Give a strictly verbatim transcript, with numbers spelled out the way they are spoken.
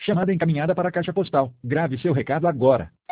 Chamada encaminhada para a caixa postal. Grave seu recado agora.